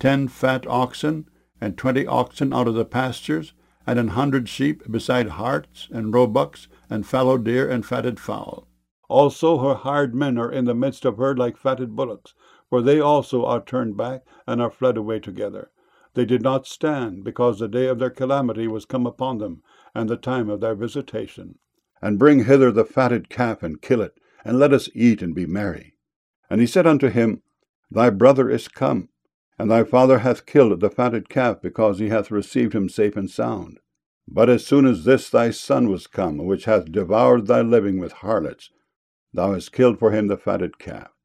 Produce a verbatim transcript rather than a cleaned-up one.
ten fat oxen, and twenty oxen out of the pastures, and an hundred sheep, beside harts, and roebucks, and fallow deer, and fatted fowl. Also her hired men are in the midst of her like fatted bullocks, for they also are turned back, and are fled away together. They did not stand, because the day of their calamity was come upon them, and the time of their visitation. And bring hither the fatted calf, and kill it, and let us eat and be merry. And he said unto him, Thy brother is come, and thy father hath killed the fatted calf, because he hath received him safe and sound. But as soon as this thy son was come, which hath devoured thy living with harlots, thou hast killed for him the fatted calf.